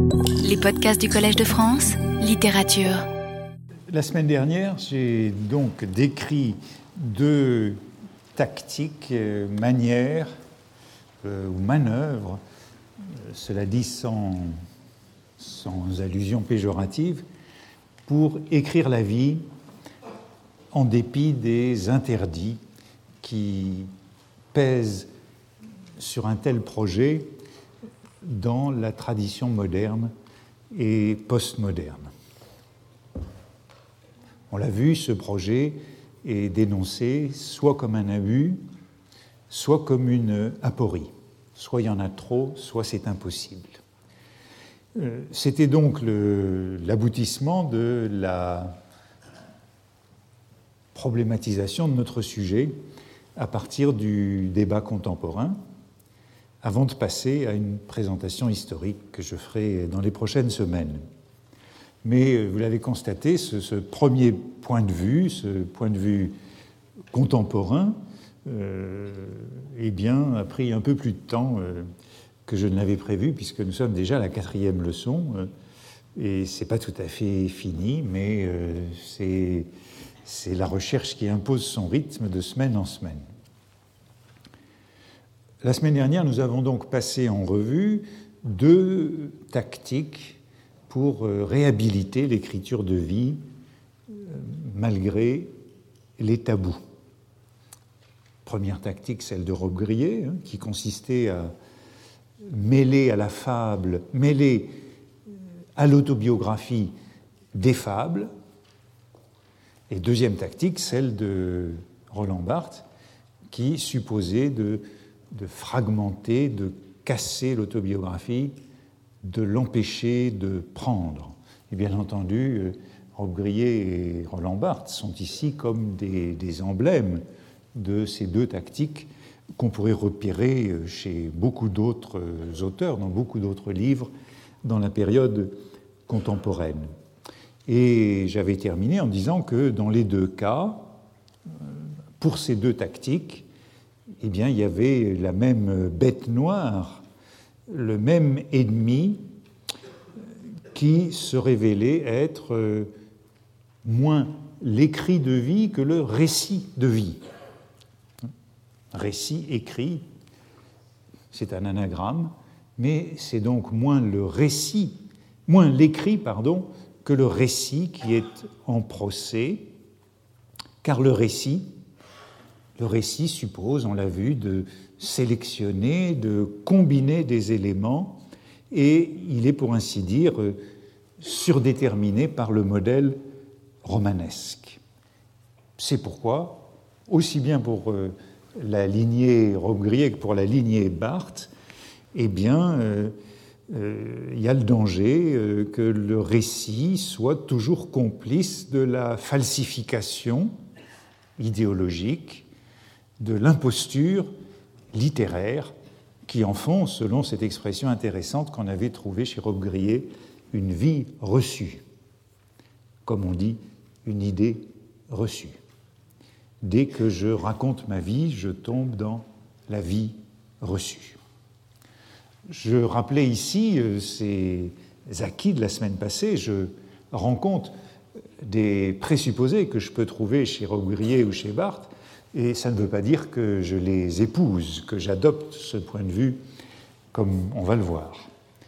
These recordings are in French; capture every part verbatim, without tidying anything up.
Les podcasts du Collège de France, littérature. La semaine dernière, j'ai donc décrit deux tactiques, euh, manières euh, ou manœuvres, euh, cela dit sans, sans allusion péjorative, pour écrire la vie en dépit des interdits qui pèsent sur un tel projet dans la tradition moderne et postmoderne. On l'a vu, ce projet est dénoncé soit comme un abus, soit comme une aporie. Soit il y en a trop, soit c'est impossible. Euh, c'était donc le, l'aboutissement de la problématisation de notre sujet à partir du débat contemporain, avant de passer à une présentation historique que je ferai dans les prochaines semaines. Mais vous l'avez constaté, ce, ce premier point de vue, ce point de vue contemporain, euh, eh bien, a pris un peu plus de temps euh, que je ne l'avais prévu, puisque nous sommes déjà à la quatrième leçon, euh, et c'est pas tout à fait fini, mais euh, c'est, c'est la recherche qui impose son rythme de semaine en semaine. La semaine dernière, nous avons donc passé en revue deux tactiques pour réhabiliter l'écriture de vie malgré les tabous. Première tactique, celle de Robbe-Grillet, hein, qui consistait à mêler à la fable, mêler à l'autobiographie des fables. Et deuxième tactique, celle de Roland Barthes, qui supposait de de fragmenter, de casser l'autobiographie, de l'empêcher de prendre. Et bien entendu, Robbe-Grillet et Roland Barthes sont ici comme des, des emblèmes de ces deux tactiques qu'on pourrait repérer chez beaucoup d'autres auteurs, dans beaucoup d'autres livres, dans la période contemporaine. Et j'avais terminé en disant que dans les deux cas, pour ces deux tactiques, eh bien, il y avait la même bête noire, le même ennemi qui se révélait être moins l'écrit de vie que le récit de vie. Récit écrit, c'est un anagramme, mais c'est donc moins le récit, moins l'écrit, pardon, que le récit qui est en procès, car le récit Le récit suppose, on l'a vu, de sélectionner, de combiner des éléments, et il est pour ainsi dire surdéterminé par le modèle romanesque. C'est pourquoi, aussi bien pour la lignée Robbe-Grillet que pour la lignée Barthes, eh bien, euh, euh, il y a le danger euh, que le récit soit toujours complice de la falsification idéologique, de l'imposture littéraire qui en font, selon cette expression intéressante qu'on avait trouvée chez Robbe-Grillet, une vie reçue. Comme on dit, une idée reçue. Dès que je raconte ma vie, je tombe dans la vie reçue. Je rappelais ici ces acquis de la semaine passée. Je rends compte des présupposés que je peux trouver chez Robbe-Grillet ou chez Barthes, et ça ne veut pas dire que je les épouse, que j'adopte ce point de vue, comme on va le voir.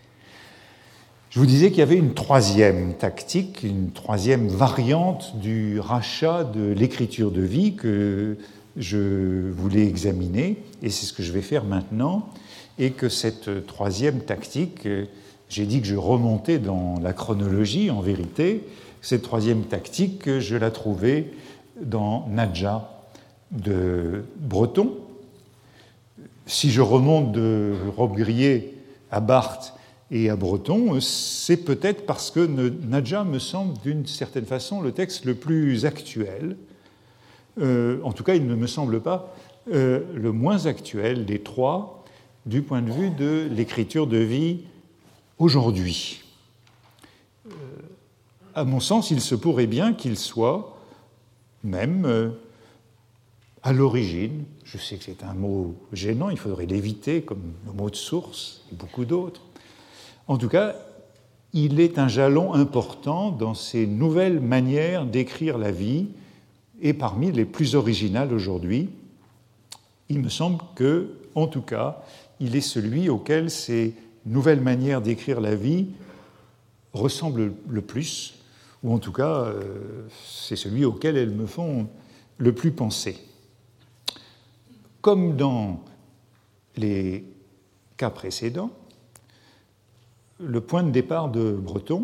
Je vous disais qu'il y avait une troisième tactique, une troisième variante du rachat de l'écriture de vie que je voulais examiner, et c'est ce que je vais faire maintenant, et que cette troisième tactique, j'ai dit que je remontais dans la chronologie, en vérité, cette troisième tactique, je la trouvais dans Nadja de Breton. Si je remonte de Robbe-Grillet à Barthes et à Breton, c'est peut-être parce que Nadja me semble d'une certaine façon le texte le plus actuel. Euh, en tout cas, il ne me semble pas euh, le moins actuel des trois du point de vue de l'écriture de vie aujourd'hui. Euh, à mon sens, il se pourrait bien qu'il soit même euh, à l'origine, je sais que c'est un mot gênant, il faudrait l'éviter comme le mot de source et beaucoup d'autres. En tout cas, il est un jalon important dans ces nouvelles manières d'écrire la vie, et parmi les plus originales aujourd'hui. Il me semble que, en tout cas, il est celui auquel ces nouvelles manières d'écrire la vie ressemblent le plus, ou en tout cas, euh, c'est celui auquel elles me font le plus penser. Comme dans les cas précédents, le point de départ de Breton,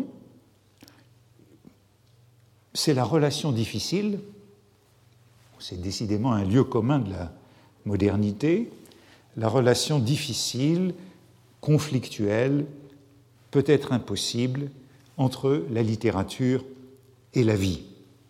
c'est la relation difficile, c'est décidément un lieu commun de la modernité, la relation difficile, conflictuelle, peut-être impossible, entre la littérature et la vie.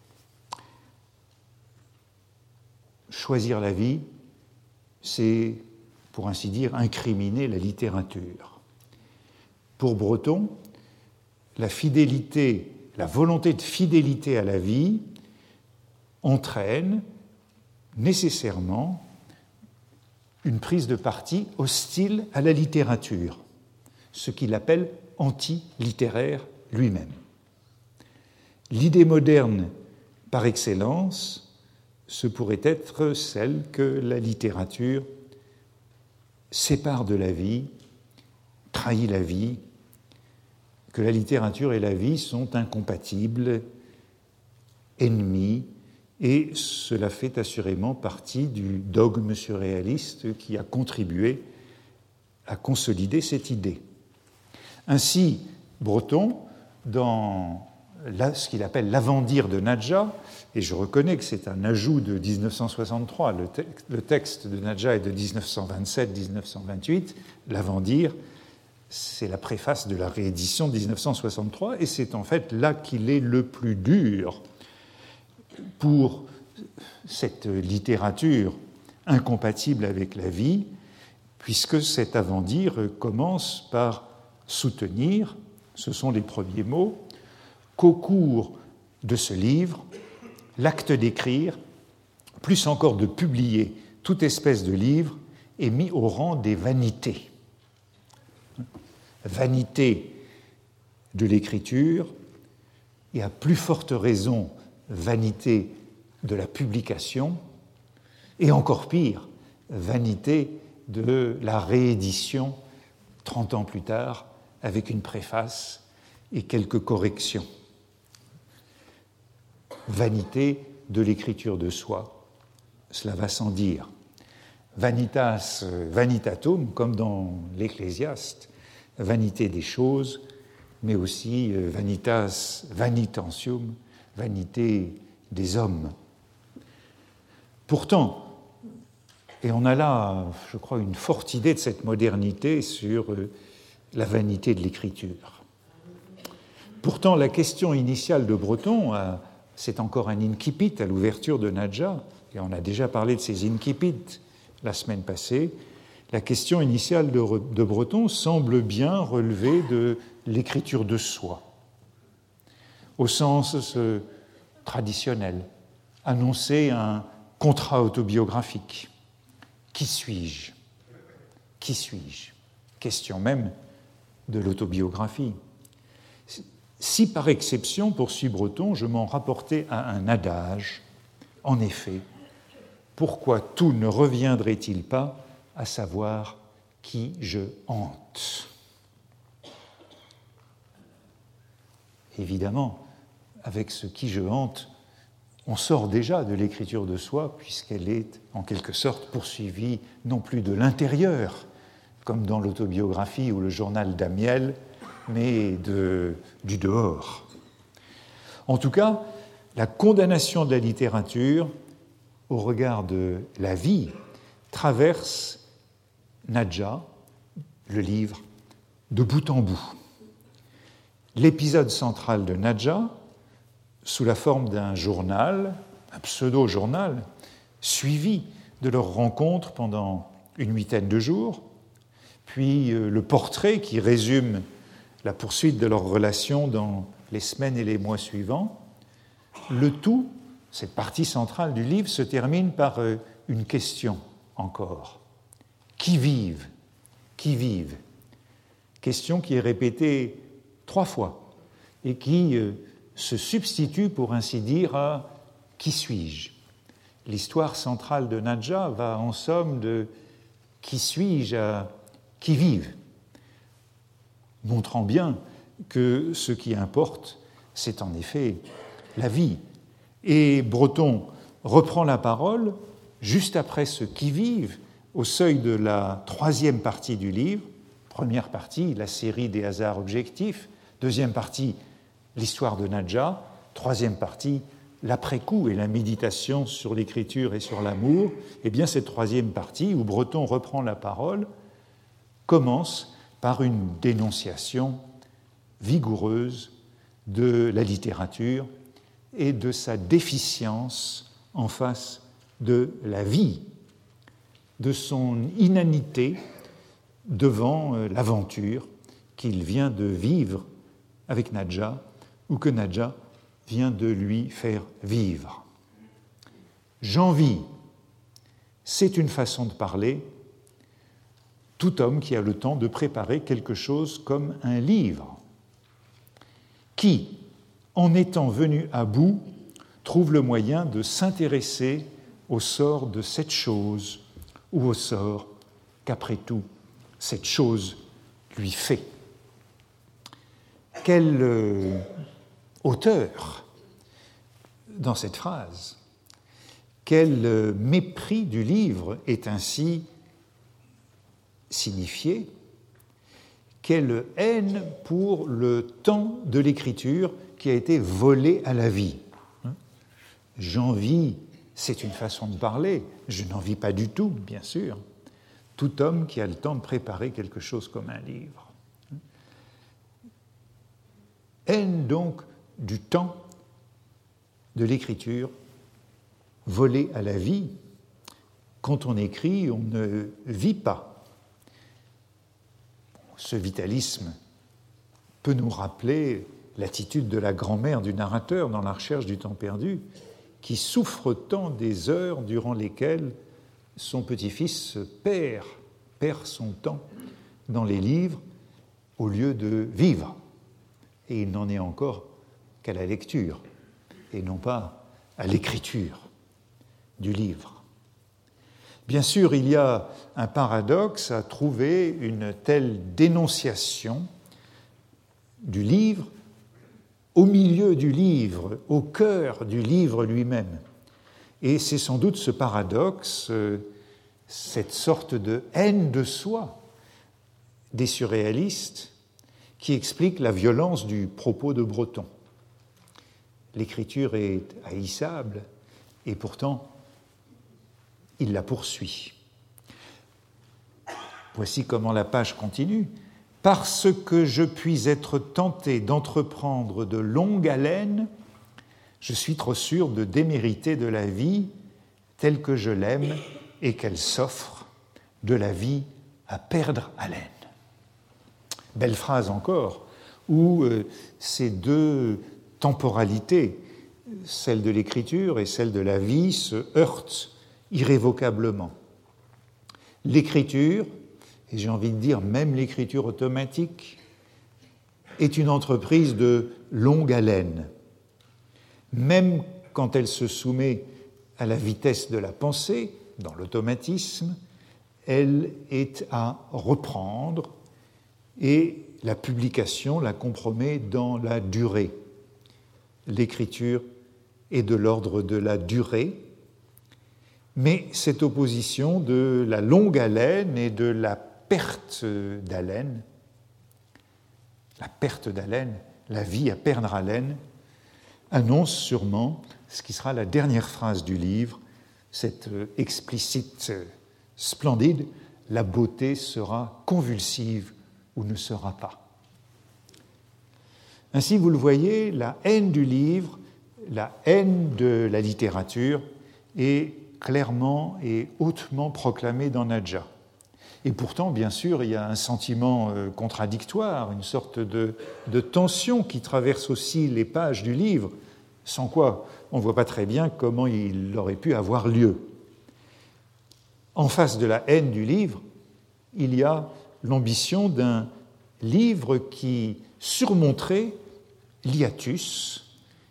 Choisir la vie, c'est, pour ainsi dire, incriminer la littérature. Pour Breton, la fidélité, la volonté de fidélité à la vie entraîne nécessairement une prise de parti hostile à la littérature, ce qu'il appelle anti-littéraire lui-même. L'idée moderne par excellence, ce pourrait être celle que la littérature sépare de la vie, trahit la vie, que la littérature et la vie sont incompatibles, ennemis, et cela fait assurément partie du dogme surréaliste qui a contribué à consolider cette idée. Ainsi, Breton, dans ce qu'il appelle l'Avendir de Nadja, et je reconnais que c'est un ajout de dix-neuf cent soixante-trois, le, te- le texte de Nadja est de dix-neuf cent vingt-sept dix-neuf cent vingt-huit, l'Avendir, c'est la préface de la réédition de dix-neuf cent soixante-trois, et c'est en fait là qu'il est le plus dur pour cette littérature incompatible avec la vie, puisque cet Avendir commence par soutenir, ce sont les premiers mots, qu'au cours de ce livre, l'acte d'écrire, plus encore de publier toute espèce de livre, est mis au rang des vanités. Vanité de l'écriture, et à plus forte raison, vanité de la publication, et encore pire, vanité de la réédition trente ans plus tard, avec une préface et quelques corrections. Vanité de l'écriture de soi, cela va sans dire. Vanitas vanitatum, comme dans l'Ecclésiaste, vanité des choses, mais aussi vanitas vanitentium, vanité des hommes. Pourtant, et on a là, je crois, une forte idée de cette modernité sur la vanité de l'écriture. Pourtant, la question initiale de Breton, c'est encore un incipit à l'ouverture de Nadja, et on a déjà parlé de ces incipits la semaine passée. La question initiale de, de Breton semble bien relever de l'écriture de soi, au sens ce, traditionnel, annoncer un contrat autobiographique. Qui suis-je ? Qui suis-je ? Question même de l'autobiographie. Si par exception, poursuit Breton, je m'en rapportais à un adage, en effet, pourquoi tout ne reviendrait-il pas à savoir qui je hante ? Évidemment, avec ce qui je hante, on sort déjà de l'écriture de soi, puisqu'elle est en quelque sorte poursuivie non plus de l'intérieur, comme dans l'autobiographie ou le journal d'Amiel, mais de, du dehors. En tout cas, la condamnation de la littérature au regard de la vie traverse Nadja, le livre, de bout en bout. L'épisode central de Nadja, sous la forme d'un journal, un pseudo-journal, suivi de leur rencontre pendant une huitaine de jours, puis le portrait qui résume la poursuite de leur relation dans les semaines et les mois suivants. Le tout, cette partie centrale du livre, se termine par une question encore. Qui vive ? Qui vive ? Question qui est répétée trois fois, et qui euh, se substitue, pour ainsi dire, à « qui suis-je ». L'histoire centrale de Nadja va en somme de « qui suis-je » à « qui vive », montrant bien que ce qui importe, c'est en effet la vie. Et Breton reprend la parole juste après ce « qui vive » au seuil de la troisième partie du livre. Première partie, la série des hasards objectifs. Deuxième partie, l'histoire de Nadja. Troisième partie, l'après-coup et la méditation sur l'écriture et sur l'amour. Eh bien, cette troisième partie, où Breton reprend la parole, commence par une dénonciation vigoureuse de la littérature et de sa déficience en face de la vie, de son inanité devant l'aventure qu'il vient de vivre avec Nadja ou que Nadja vient de lui faire vivre. J'envie, c'est une façon de parler. Tout homme qui a le temps de préparer quelque chose comme un livre, qui, en étant venu à bout, trouve le moyen de s'intéresser au sort de cette chose ou au sort qu'après tout, cette chose lui fait. Quel euh, auteur dans cette phrase, quel euh, mépris du livre est ainsi signifié, quelle haine pour le temps de l'écriture qui a été volé à la vie. J'envie, c'est une façon de parler, je n'en vis pas du tout, bien sûr, tout homme qui a le temps de préparer quelque chose comme un livre. Haine donc du temps de l'écriture volé à la vie. Quand on écrit, on ne vit pas. Ce vitalisme peut nous rappeler l'attitude de la grand-mère du narrateur dans La recherche du temps perdu, qui souffre tant des heures durant lesquelles son petit-fils perd, perd son temps dans les livres au lieu de vivre. Et il n'en est encore qu'à la lecture, et non pas à l'écriture du livre. Bien sûr, il y a un paradoxe à trouver une telle dénonciation du livre au milieu du livre, au cœur du livre lui-même. Et c'est sans doute ce paradoxe, cette sorte de haine de soi des surréalistes qui explique la violence du propos de Breton. L'écriture est haïssable et pourtant il la poursuit. Voici comment la page continue. « Parce que je puis être tenté d'entreprendre de longue haleine, je suis trop sûr de démériter de la vie telle que je l'aime et qu'elle s'offre, de la vie à perdre haleine. » Belle phrase encore, où euh, ces deux temporalités, celle de l'écriture et celle de la vie, se heurtent irrévocablement. L'écriture, et j'ai envie de dire même l'écriture automatique, est une entreprise de longue haleine. Même quand elle se soumet à la vitesse de la pensée, dans l'automatisme, elle est à reprendre et la publication la compromet dans la durée. L'écriture est de l'ordre de la durée, mais cette opposition de la longue haleine et de la perte d'haleine, la perte d'haleine, la vie à perdre haleine, annonce sûrement ce qui sera la dernière phrase du livre, cette explicite splendide, la beauté sera convulsive ou ne sera pas. Ainsi, vous le voyez, la haine du livre, la haine de la littérature est clairement et hautement proclamée dans Nadja. Et pourtant, bien sûr, il y a un sentiment contradictoire, une sorte de, de tension qui traverse aussi les pages du livre, sans quoi on ne voit pas très bien comment il aurait pu avoir lieu. En face de la haine du livre, il y a l'ambition d'un livre qui surmonterait l'hiatus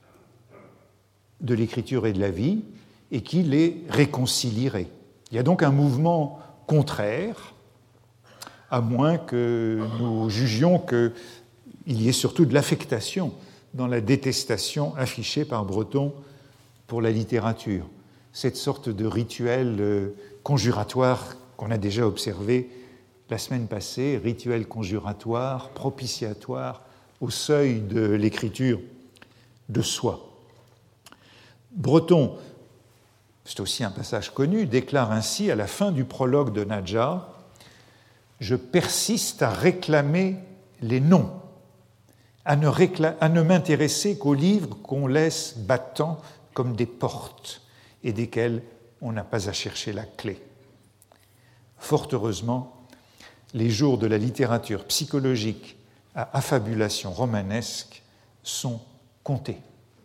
de l'écriture et de la vie et qui les réconcilierait. Il y a donc un mouvement contraire, à moins que nous jugions qu'il y ait surtout de l'affectation dans la détestation affichée par Breton pour la littérature. Cette sorte de rituel conjuratoire qu'on a déjà observé la semaine passée, rituel conjuratoire, propitiatoire, au seuil de l'écriture de soi. Breton, c'est aussi un passage connu, déclare ainsi à la fin du prologue de Nadja « Je persiste à réclamer les noms, à ne, récla- à ne m'intéresser qu'aux livres qu'on laisse battant comme des portes et desquels on n'a pas à chercher la clé. » Fort heureusement, les jours de la littérature psychologique à affabulation romanesque sont comptés.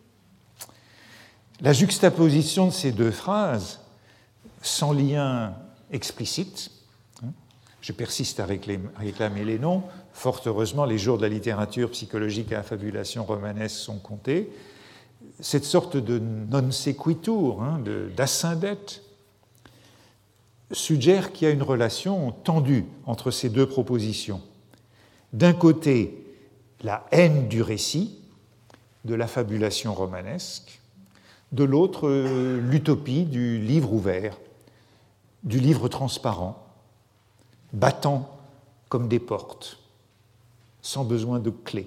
La juxtaposition de ces deux phrases, sans lien explicite, je persiste à réclamer les noms, fort heureusement les jours de la littérature psychologique à affabulation romanesque sont comptés, cette sorte de non sequitur, hein, d'asyndète, suggère qu'il y a une relation tendue entre ces deux propositions. D'un côté, la haine du récit, de l'affabulation romanesque, de l'autre, l'utopie du livre ouvert, du livre transparent, battant comme des portes, sans besoin de clés.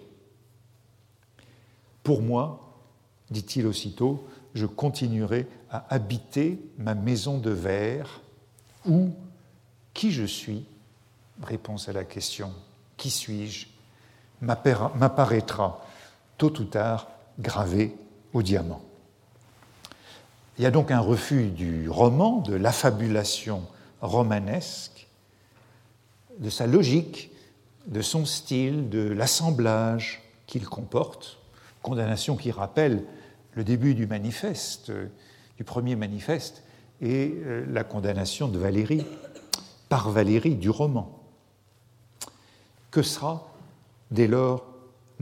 Pour moi, dit-il aussitôt, je continuerai à habiter ma maison de verre où qui je suis, réponse à la question qui suis-je, m'apparaîtra tôt ou tard gravé au diamant. Il y a donc un refus du roman, de l'affabulation romanesque, de sa logique, de son style, de l'assemblage qu'il comporte, condamnation qui rappelle le début du manifeste, du premier manifeste, et la condamnation de Valérie, par Valérie, du roman. Que sera dès lors Nadja ?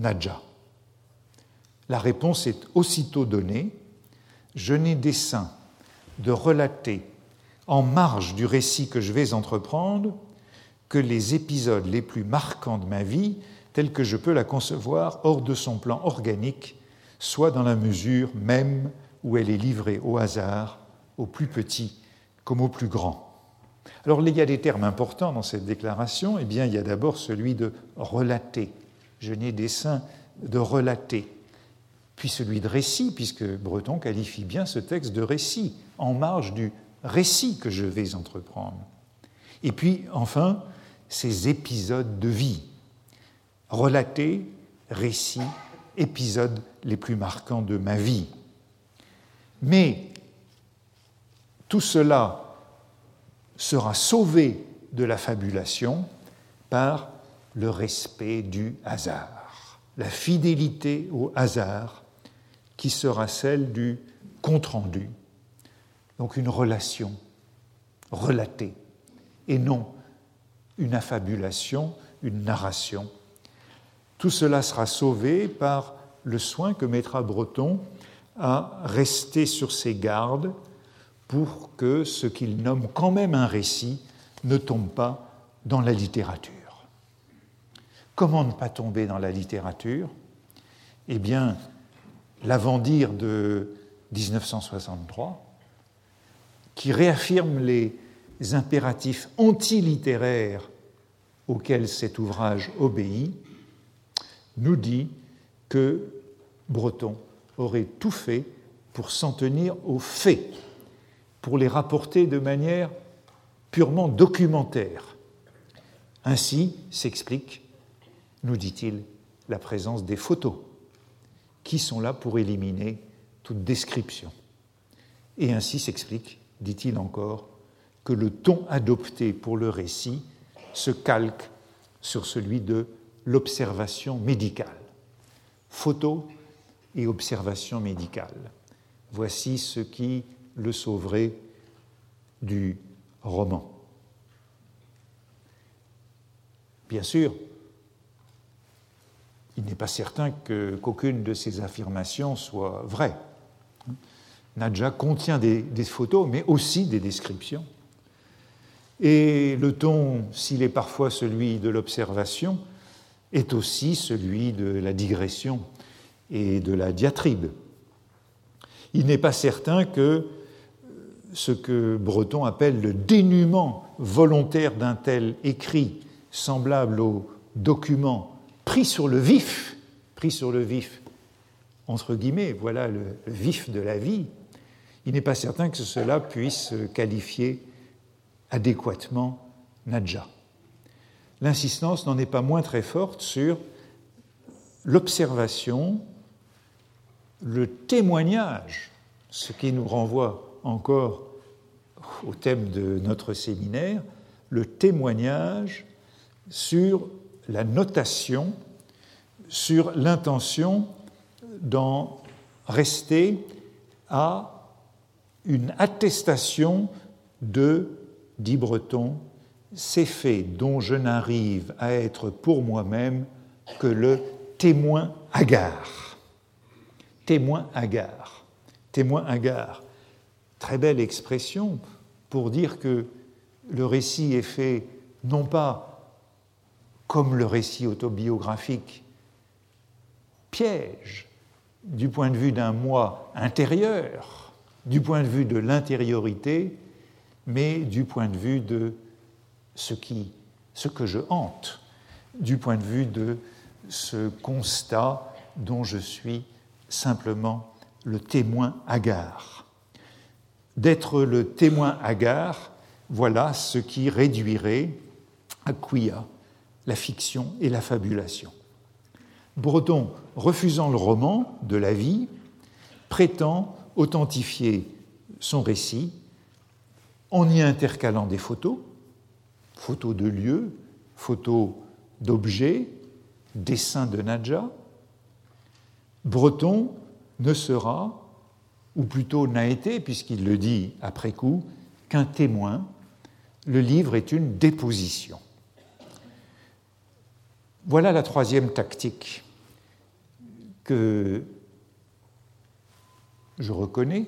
La réponse est aussitôt donnée. Je n'ai dessein de relater en marge du récit que je vais entreprendre que les épisodes les plus marquants de ma vie, tels que je peux la concevoir hors de son plan organique, soit dans la mesure même où elle est livrée au hasard, aux plus petits comme aux plus grands. Alors il y a des termes importants dans cette déclaration. Eh bien, il y a d'abord celui de relater. Je n'ai dessein de relater. Puis celui de récit, puisque Breton qualifie bien ce texte de récit, en marge du récit que je vais entreprendre. Et puis, enfin, ces épisodes de vie. Relater, récit, épisodes les plus marquants de ma vie. Mais tout cela sera sauvé de la fabulation par le respect du hasard, la fidélité au hasard qui sera celle du compte-rendu, donc une relation relatée, et non une affabulation, une narration. Tout cela sera sauvé par le soin que mettra Breton à rester sur ses gardes pour que ce qu'il nomme quand même un récit ne tombe pas dans la littérature. Comment ne pas tomber dans la littérature ? Eh bien, l'avant-dire de dix-neuf cent soixante-trois, qui réaffirme les impératifs antilittéraires auxquels cet ouvrage obéit, nous dit que Breton aurait tout fait pour s'en tenir aux faits, pour les rapporter de manière purement documentaire. Ainsi s'explique, nous dit-il, la présence des photos, qui sont là pour éliminer toute description. Et ainsi s'explique, dit-il encore, que le ton adopté pour le récit se calque sur celui de l'observation médicale. Photo et observation médicale. Voici ce qui le sauverait du roman. Bien sûr, il n'est pas certain que, qu'aucune de ces affirmations soit vraie. Nadja contient des, des photos, mais aussi des descriptions. Et le ton, s'il est parfois celui de l'observation, est aussi celui de la digression et de la diatribe. Il n'est pas certain que ce que Breton appelle le dénuement volontaire d'un tel écrit, semblable au document pris sur le vif, pris sur le vif, entre guillemets, voilà le, le vif de la vie, il n'est pas certain que cela puisse qualifier adéquatement Nadja. L'insistance n'en est pas moins très forte sur l'observation, le témoignage, ce qui nous renvoie encore au thème de notre séminaire, le témoignage sur la notation, sur l'intention d'en rester à une attestation de, dit Breton, ces faits dont je n'arrive à être pour moi-même que le témoin hagard. Témoin hagard. Témoin hagard. Très belle expression pour dire que le récit est fait non pas comme le récit autobiographique piège du point de vue d'un moi intérieur, du point de vue de l'intériorité, mais du point de vue de ce, qui, ce que je hante, du point de vue de ce constat dont je suis simplement le témoin hagard. D'être le témoin hagard, voilà ce qui réduirait à quia la fiction et la fabulation. Breton, refusant le roman de la vie, prétend authentifier son récit en y intercalant des photos, photos de lieux, photos d'objets, dessins de Nadja. Breton ne sera, ou plutôt n'a été, puisqu'il le dit après coup, qu'un témoin. Le livre est une déposition. Voilà la troisième tactique que je reconnais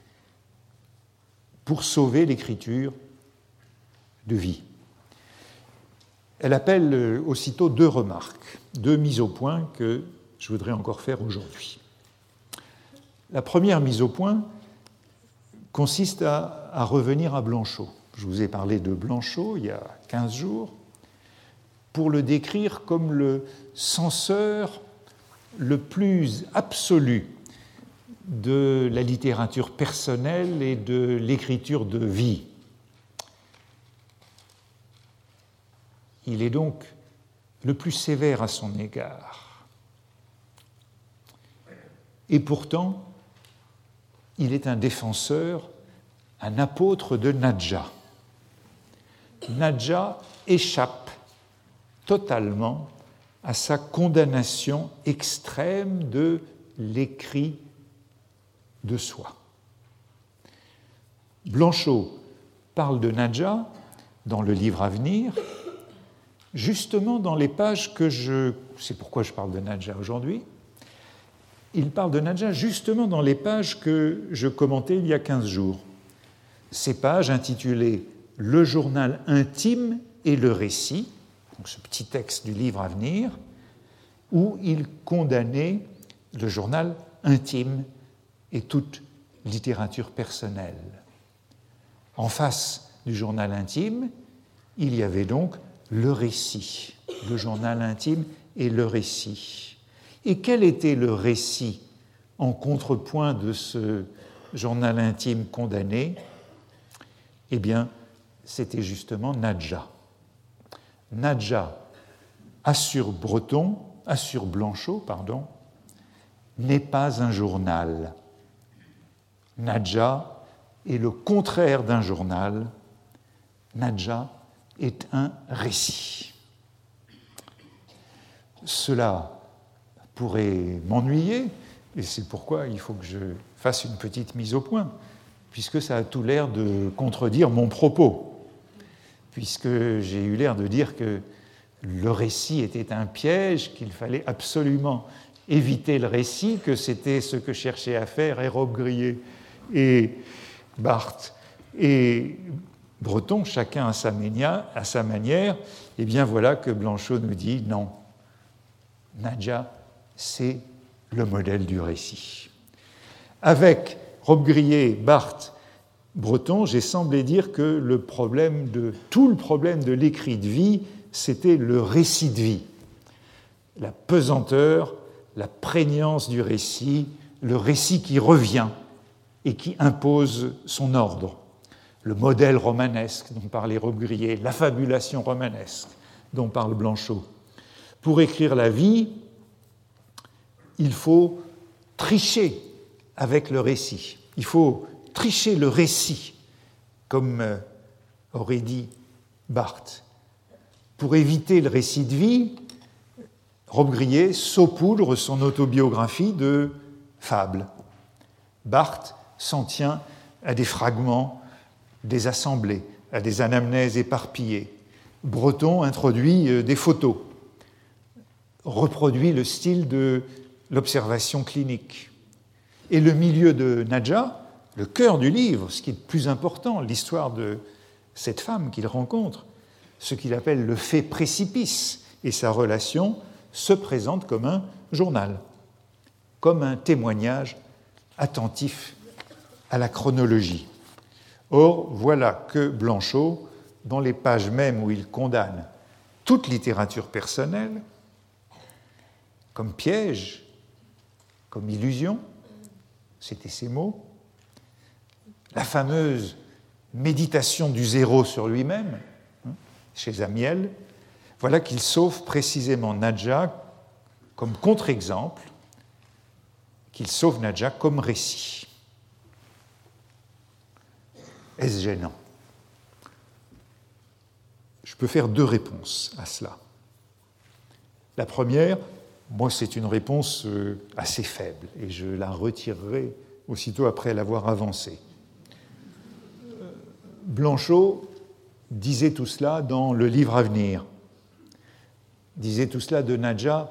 pour sauver l'écriture de vie. Elle appelle aussitôt deux remarques, deux mises au point que je voudrais encore faire aujourd'hui. La première mise au point consiste à, à revenir à Blanchot. Je vous ai parlé de Blanchot il y a quinze jours, pour le décrire comme le censeur le plus absolu de la littérature personnelle et de l'écriture de vie. Il est donc le plus sévère à son égard. Et pourtant, il est un défenseur, un apôtre de Nadja. Nadja échappe totalement à sa condamnation extrême de l'écrit de soi. Blanchot parle de Nadja dans le livre à venir, justement dans les pages que je... C'est pourquoi je parle de Nadja aujourd'hui. Il parle de Nadja justement dans les pages que je commentais il y a quinze jours. Ces pages intitulées « Le journal intime et le récit », donc ce petit texte du livre à venir, où il condamnait le journal intime et toute littérature personnelle. En face du journal intime, il y avait donc le récit, le journal intime et le récit. Et quel était le récit en contrepoint de ce journal intime condamné? Eh bien, c'était justement Nadja. Nadja, assure Breton, assure Blanchot, pardon, n'est pas un journal. Nadja est le contraire d'un journal. Nadja est un récit. Cela pourrait m'ennuyer, et c'est pourquoi il faut que je fasse une petite mise au point, puisque ça a tout l'air de contredire mon propos, puisque j'ai eu l'air de dire que le récit était un piège, qu'il fallait absolument éviter le récit, que c'était ce que cherchaient à faire et Robbe-Grillet et Barthes et Breton, chacun à sa, mania, à sa manière, et bien voilà que Blanchot nous dit non, Nadja, c'est le modèle du récit. Avec Robbe-Grillet, Barthes, Breton, j'ai semblé dire que le problème de, tout le problème de l'écrit de vie, c'était le récit de vie, la pesanteur, la prégnance du récit, le récit qui revient et qui impose son ordre. Le modèle romanesque dont parlait Robbe-Grillet, la fabulation romanesque dont parle Blanchot. Pour écrire la vie, il faut tricher avec le récit. Il faut tricher le récit, comme aurait dit Barthes. Pour éviter le récit de vie, Robbe-Grillet saupoudre son autobiographie de fables. Barthes s'en tient à des fragments, des assemblées, à des anamnèses éparpillées. Breton introduit des photos, reproduit le style de l'observation clinique. Et le milieu de Nadja, le cœur du livre, ce qui est le plus important, l'histoire de cette femme qu'il rencontre, ce qu'il appelle le fait précipice et sa relation, se présente comme un journal, comme un témoignage attentif à la chronologie. Or, voilà que Blanchot, dans les pages mêmes où il condamne toute littérature personnelle, comme piège, comme illusion, c'était ses mots, la fameuse méditation du zéro sur lui-même, hein, chez Amiel, voilà qu'il sauve précisément Nadja comme contre-exemple, qu'il sauve Nadja comme récit. Est-ce gênant ? Je peux faire deux réponses à cela. La première, moi, c'est une réponse assez faible, et je la retirerai aussitôt après l'avoir avancée. Blanchot disait tout cela dans le livre à venir, disait tout cela de Nadja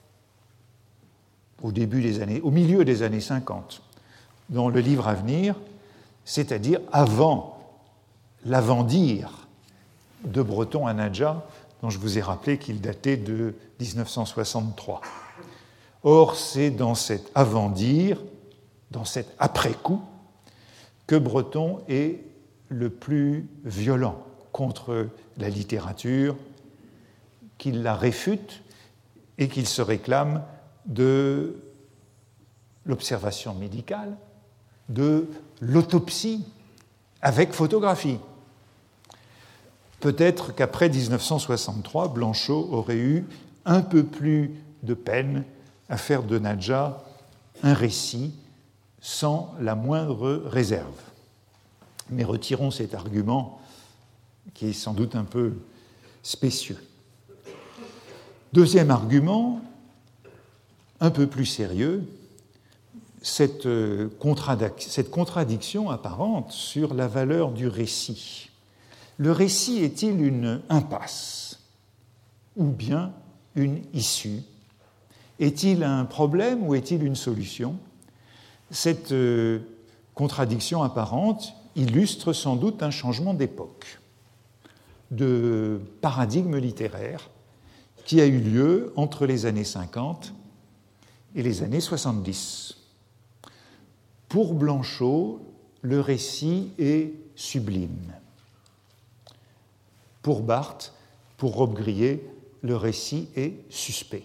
au début des années, au milieu des années cinquante, dans le livre à venir, c'est-à-dire avant l'avant-dire de Breton à Nadja, dont je vous ai rappelé qu'il datait de dix-neuf cent soixante-trois. Or, c'est dans cet avant-dire, dans cet après-coup, que Breton est le plus violent contre la littérature, qu'il la réfute et qu'il se réclame de l'observation médicale, de l'autopsie avec photographie. Peut-être qu'après dix-neuf cent soixante-trois, Blanchot aurait eu un peu plus de peine à faire de Nadja un récit sans la moindre réserve. Mais retirons cet argument qui est sans doute un peu spécieux. Deuxième argument, un peu plus sérieux, cette, contradic- cette contradiction apparente sur la valeur du récit. Le récit est-il une impasse ou bien une issue ? Est-il un problème ou est-il une solution ? Cette euh, contradiction apparente illustre sans doute un changement d'époque, de paradigme littéraire qui a eu lieu entre les années cinquante et les années soixante-dix. Pour Blanchot, le récit est sublime. Pour Barthes, pour Robbe-Grillet, le récit est suspect.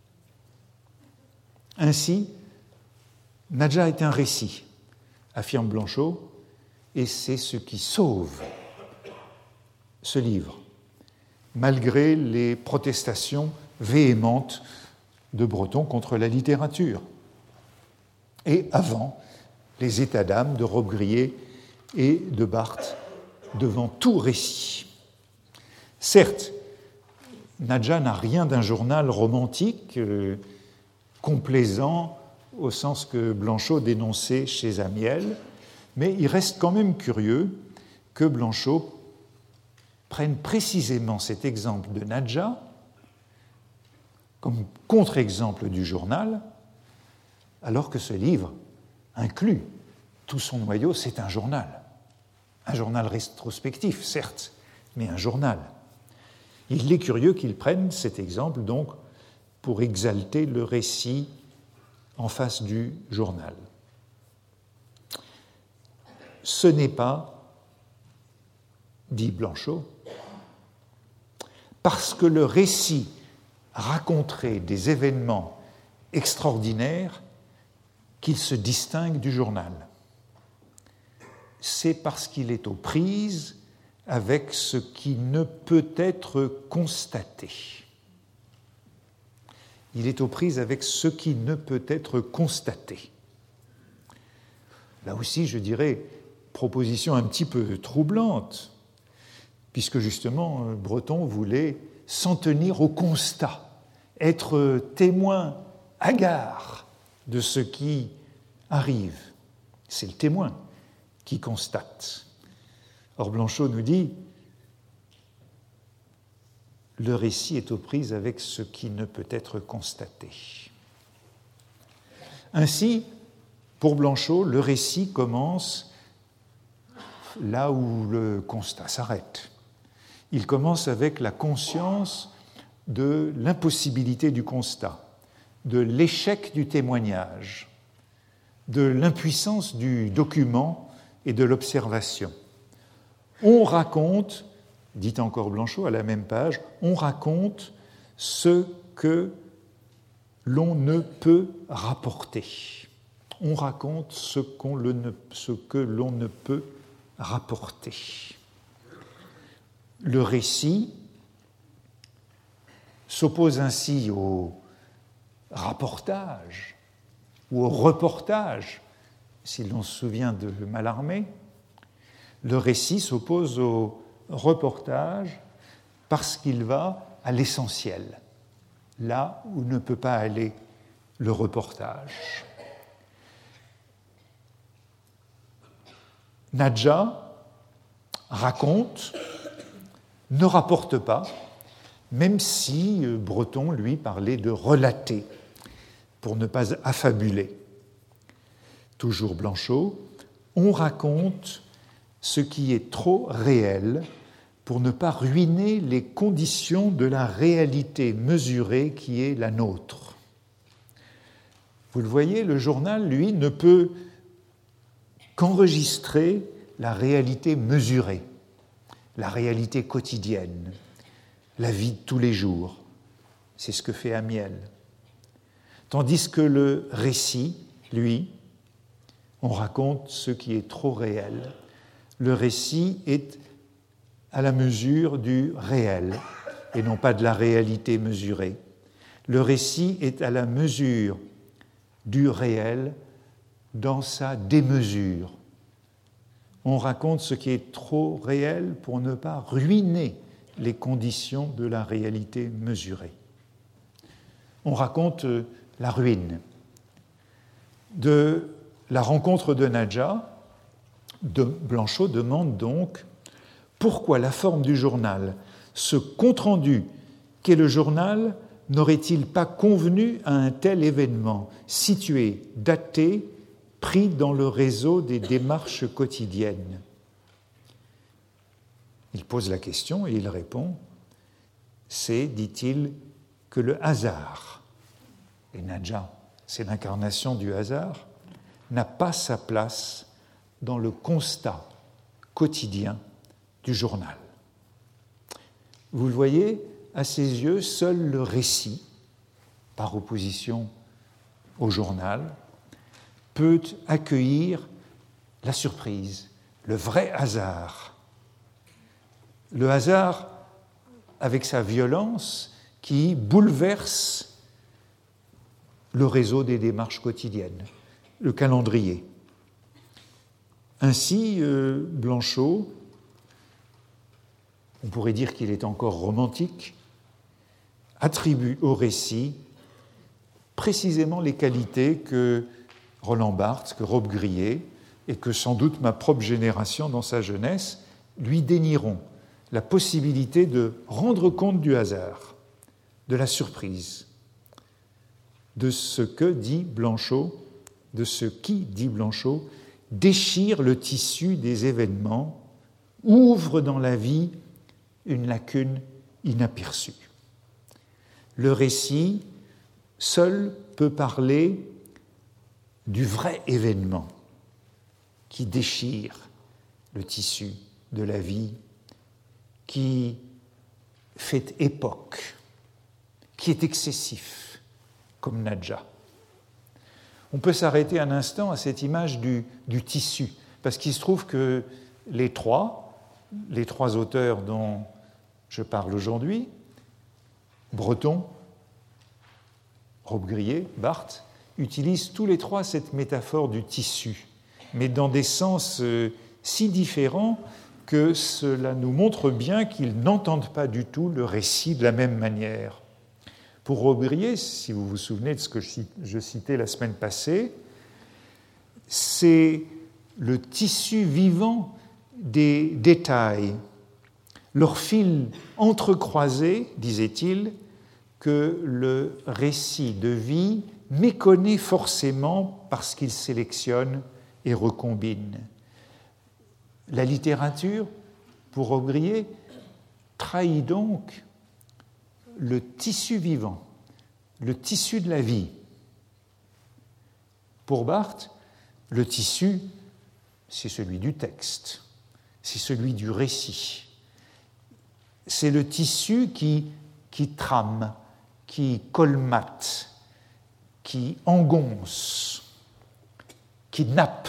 Ainsi, Nadja est un récit, affirme Blanchot, et c'est ce qui sauve ce livre, malgré les protestations véhémentes de Breton contre la littérature, et avant les états d'âme de Robbe-Grillet et de Barthes devant tout récit. Certes, Nadja n'a rien d'un journal romantique, euh, complaisant au sens que Blanchot dénonçait chez Amiel, mais il reste quand même curieux que Blanchot prenne précisément cet exemple de Nadja comme contre-exemple du journal, alors que ce livre inclut tout son noyau, c'est un journal. Un journal rétrospectif, certes, mais un journal. Il est curieux qu'ils prennent cet exemple, donc, pour exalter le récit en face du journal. Ce n'est pas, dit Blanchot, parce que le récit raconterait des événements extraordinaires qu'il se distingue du journal. C'est parce qu'il est aux prises avec ce qui ne peut être constaté. Il est aux prises avec ce qui ne peut être constaté. Là aussi, je dirais, proposition un petit peu troublante, puisque justement, Breton voulait s'en tenir au constat, être témoin hagard de ce qui arrive. C'est le témoin qui constate. Or, Blanchot nous dit « Le récit est aux prises avec ce qui ne peut être constaté ». Ainsi, pour Blanchot, le récit commence là où le constat s'arrête. Il commence avec la conscience de l'impossibilité du constat, de l'échec du témoignage, de l'impuissance du document et de l'observation. On raconte, dit encore Blanchot à la même page, on raconte ce que l'on ne peut rapporter. On raconte ce, qu'on le ne, ce que l'on ne peut rapporter. Le récit s'oppose ainsi au rapportage ou au reportage, si l'on se souvient de Mallarmé. Le récit s'oppose au reportage parce qu'il va à l'essentiel, là où ne peut pas aller le reportage. Nadja raconte, ne rapporte pas, même si Breton, lui, parlait de relater, pour ne pas affabuler. Toujours Blanchot, on raconte ce qui est trop réel pour ne pas ruiner les conditions de la réalité mesurée qui est la nôtre. Vous le voyez, le journal, lui, ne peut qu'enregistrer la réalité mesurée, la réalité quotidienne, la vie de tous les jours. C'est ce que fait Amiel. Tandis que le récit, lui, on raconte ce qui est trop réel. Le récit est à la mesure du réel et non pas de la réalité mesurée. Le récit est à la mesure du réel dans sa démesure. On raconte ce qui est trop réel pour ne pas ruiner les conditions de la réalité mesurée. On raconte la ruine. De la rencontre de Nadja, de Blanchot demande donc pourquoi la forme du journal, ce compte-rendu qu'est le journal, n'aurait-il pas convenu à un tel événement, situé, daté, pris dans le réseau des démarches quotidiennes? Il pose la question et il répond, c'est, dit-il, que le hasard, et Nadja, c'est l'incarnation du hasard, n'a pas sa place dans le constat quotidien du journal. Vous le voyez, à ses yeux, seul le récit, par opposition au journal, peut accueillir la surprise, le vrai hasard. Le hasard avec sa violence qui bouleverse le réseau des démarches quotidiennes, le calendrier. Ainsi, euh, Blanchot, on pourrait dire qu'il est encore romantique, attribue au récit précisément les qualités que Roland Barthes, que Rob Grillet, et que sans doute ma propre génération dans sa jeunesse, lui dénieront, la possibilité de rendre compte du hasard, de la surprise, de ce que dit Blanchot, de ce qui, dit Blanchot, déchire le tissu des événements, ouvre dans la vie une lacune inaperçue. Le récit seul peut parler du vrai événement qui déchire le tissu de la vie, qui fait époque, qui est excessif, comme Nadja. On peut s'arrêter un instant à cette image du, du tissu, parce qu'il se trouve que les trois, les trois auteurs dont je parle aujourd'hui, Breton, Robbe-Grillet, Barthes, utilisent tous les trois cette métaphore du tissu, mais dans des sens euh, si différents que cela nous montre bien qu'ils n'entendent pas du tout le récit de la même manière. Pour Robbe-Grillet, si vous vous souvenez de ce que je citais la semaine passée, c'est le tissu vivant des détails, leur fil entrecroisé, disait-il, que le récit de vie méconnaît forcément parce qu'il sélectionne et recombine. La littérature, pour Robbe-Grillet, trahit donc le tissu vivant, le tissu de la vie. Pour Barthes, le tissu, c'est celui du texte, c'est celui du récit. C'est le tissu qui, qui trame, qui colmate, qui engonce, qui nappe,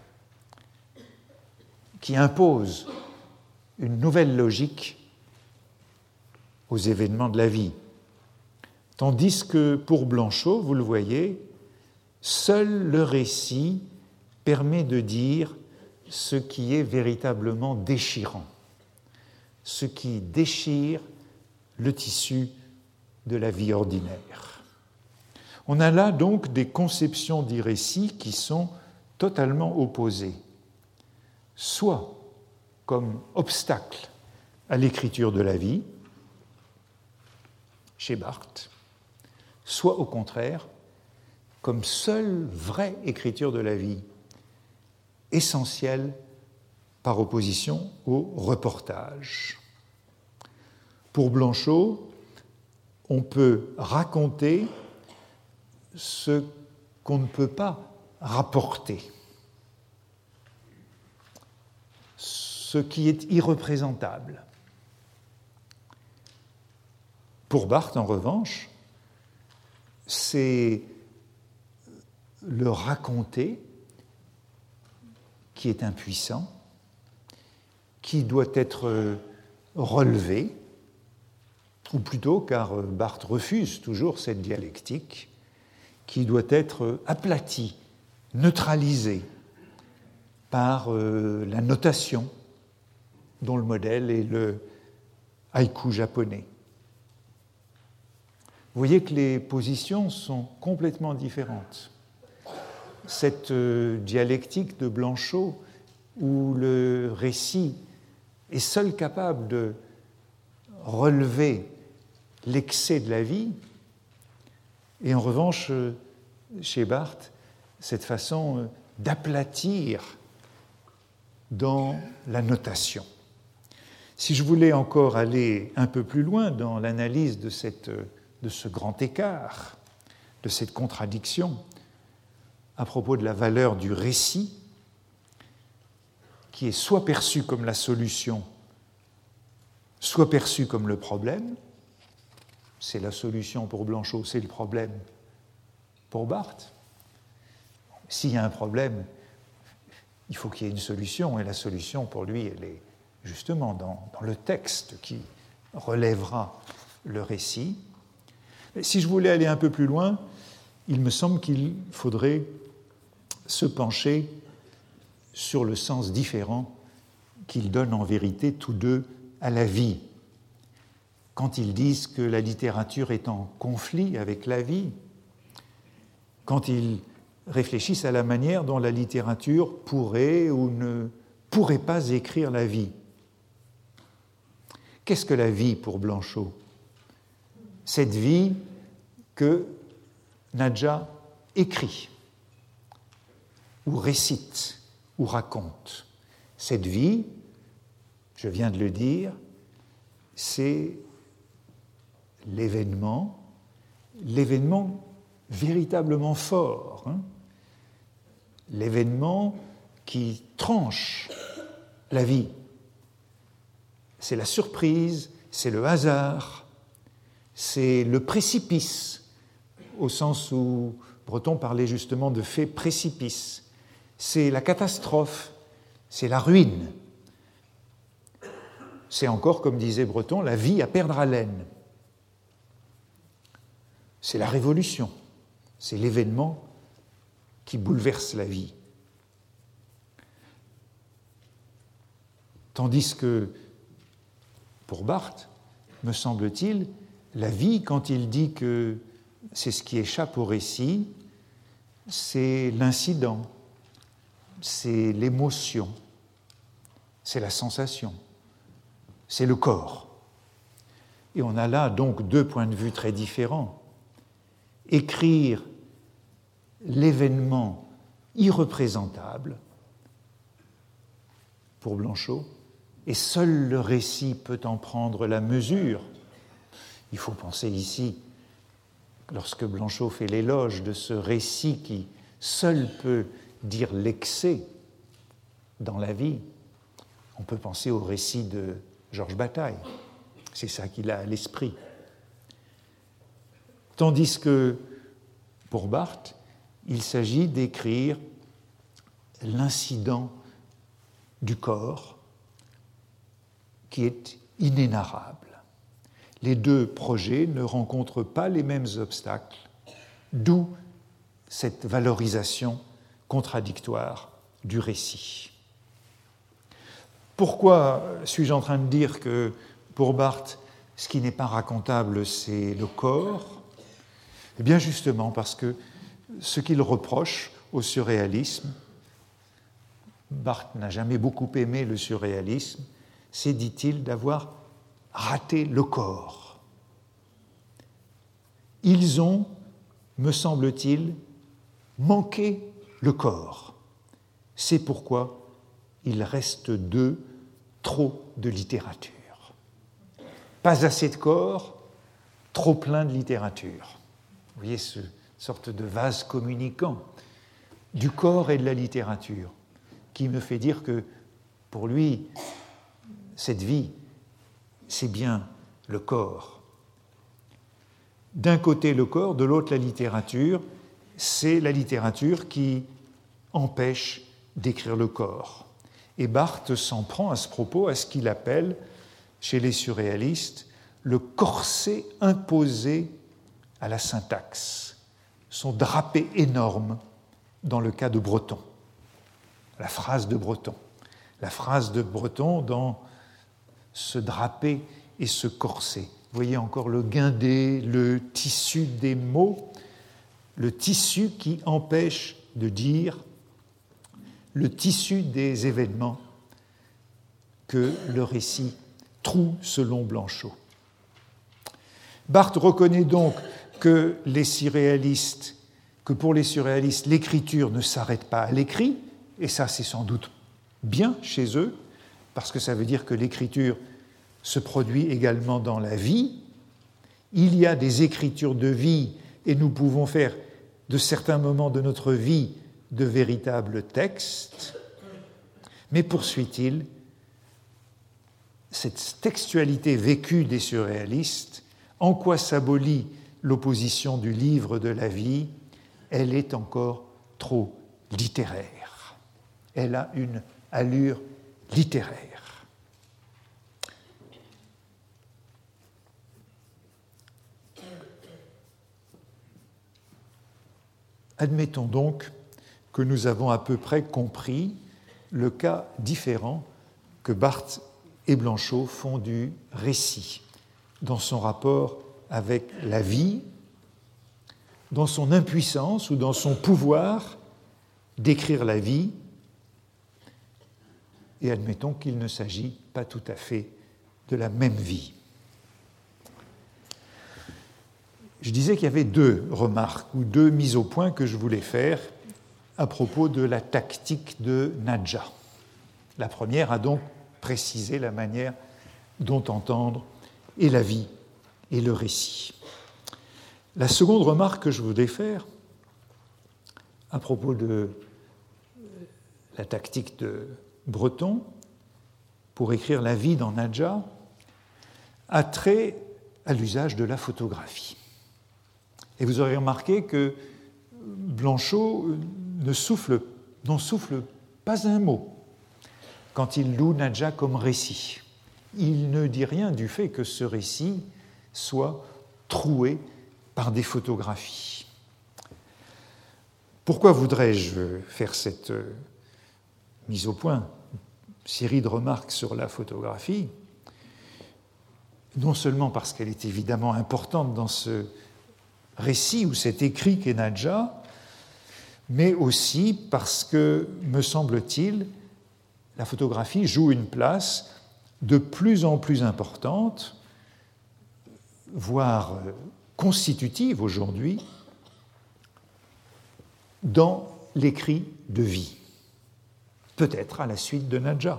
qui impose une nouvelle logique aux événements de la vie. Tandis que pour Blanchot, vous le voyez, seul le récit permet de dire ce qui est véritablement déchirant, ce qui déchire le tissu de la vie ordinaire. On a là donc des conceptions du récit qui sont totalement opposées, soit comme obstacle à l'écriture de la vie, chez Barthes, soit au contraire comme seule vraie écriture de la vie, essentielle par opposition au reportage. Pour Blanchot, on peut raconter ce qu'on ne peut pas rapporter, ce qui est irreprésentable. Pour Barthes, en revanche, c'est le raconter qui est impuissant, qui doit être relevé, ou plutôt, car Barthes refuse toujours cette dialectique, qui doit être aplati, neutralisé par la notation, dont le modèle est le haïku japonais. Vous voyez que les positions sont complètement différentes. Cette dialectique de Blanchot, où le récit est seul capable de relever l'excès de la vie, et en revanche, chez Barthes, cette façon d'aplatir dans la notation. Si je voulais encore aller un peu plus loin dans l'analyse de cette de ce grand écart, de cette contradiction, à propos de la valeur du récit, qui est soit perçu comme la solution, soit perçu comme le problème. C'est la solution pour Blanchot, c'est le problème pour Barthes. S'il y a un problème, il faut qu'il y ait une solution, et la solution pour lui, elle est justement dans, dans le texte qui relèvera le récit. Si je voulais aller un peu plus loin, il me semble qu'il faudrait se pencher sur le sens différent qu'ils donnent en vérité tous deux à la vie. Quand ils disent que la littérature est en conflit avec la vie, quand ils réfléchissent à la manière dont la littérature pourrait ou ne pourrait pas écrire la vie. Qu'est-ce que la vie pour Blanchot ? Cette vie que Nadja écrit, ou récite, ou raconte. Cette vie, je viens de le dire, c'est l'événement, l'événement véritablement fort, hein, l'événement qui tranche la vie. C'est la surprise, c'est le hasard, c'est le précipice, au sens où Breton parlait justement de fait précipice. C'est la catastrophe, c'est la ruine. C'est encore, comme disait Breton, la vie à perdre haleine. C'est la révolution, c'est l'événement qui bouleverse la vie. Tandis que, pour Barthes, me semble-t-il, la vie, quand il dit que c'est ce qui échappe au récit, c'est l'incident, c'est l'émotion, c'est la sensation, c'est le corps. Et on a là donc deux points de vue très différents. Écrire l'événement irreprésentable pour Blanchot, et seul le récit peut en prendre la mesure. Il faut penser ici, lorsque Blanchot fait l'éloge de ce récit qui seul peut dire l'excès dans la vie, on peut penser au récit de Georges Bataille. C'est ça qu'il a à l'esprit. Tandis que, pour Barthes, il s'agit d'écrire l'incident du corps qui est inénarrable. Les deux projets ne rencontrent pas les mêmes obstacles, d'où cette valorisation contradictoire du récit. Pourquoi suis-je en train de dire que, pour Barthes, ce qui n'est pas racontable, c'est le corps ? Eh bien, justement, parce que ce qu'il reproche au surréalisme, Barthes n'a jamais beaucoup aimé le surréalisme, c'est, dit-il, d'avoir raté le corps. Ils ont, me semble-t-il, manqué le corps. C'est pourquoi il reste d'eux trop de littérature. Pas assez de corps, trop plein de littérature. Vous voyez ce sorte de vase communicant du corps et de la littérature qui me fait dire que, pour lui, cette vie, c'est bien le corps. D'un côté le corps, de l'autre la littérature, c'est la littérature qui empêche d'écrire le corps. Et Barthes s'en prend à ce propos à ce qu'il appelle, chez les surréalistes, le corset imposé à la syntaxe, son drapé énorme dans le cas de Breton, la phrase de Breton. La phrase de Breton dans ce drapé et ce corset. Vous voyez encore le guindé, le tissu des mots, le tissu qui empêche de dire, le tissu des événements que le récit troue selon Blanchot. Barthes reconnaît donc que les surréalistes, que pour les surréalistes, l'écriture ne s'arrête pas à l'écrit, et ça c'est sans doute bien chez eux, parce que ça veut dire que l'écriture se produit également dans la vie. Il y a des écritures de vie, et nous pouvons faire de certains moments de notre vie de véritables textes, mais poursuit-il, cette textualité vécue des surréalistes, en quoi s'abolit l'opposition du livre de la vie, elle est encore trop littéraire. Elle a une allure littéraire. Admettons donc que nous avons à peu près compris le cas différent que Barthes et Blanchot font du récit, dans son rapport avec la vie, dans son impuissance ou dans son pouvoir d'écrire la vie, et admettons qu'il ne s'agit pas tout à fait de la même vie. Je disais qu'il y avait deux remarques ou deux mises au point que je voulais faire à propos de la tactique de Nadja. La première a donc précisé la manière dont entendre et la vie et le récit. La seconde remarque que je voulais faire à propos de la tactique de Breton pour écrire la vie dans Nadja a trait à l'usage de la photographie. Et vous aurez remarqué que Blanchot ne souffle, n'en souffle pas un mot quand il loue Nadja comme récit. Il ne dit rien du fait que ce récit soit troué par des photographies. Pourquoi voudrais-je faire cette mise au point, série de remarques sur la photographie ? Non seulement parce qu'elle est évidemment importante dans ce récit ou cet écrit qu'est Nadja, mais aussi parce que, me semble-t-il, la photographie joue une place de plus en plus importante, voire constitutive aujourd'hui, dans l'écrit de vie, peut-être à la suite de Nadja.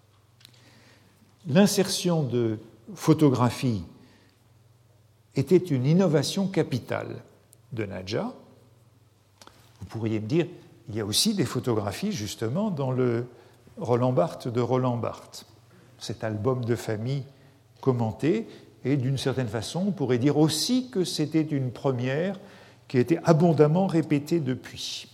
L'insertion de photographie était une innovation capitale de Nadja. Vous pourriez me dire, il y a aussi des photographies justement dans le Roland Barthes de Roland Barthes, cet album de famille commenté, et d'une certaine façon, on pourrait dire aussi que c'était une première qui a été abondamment répétée depuis.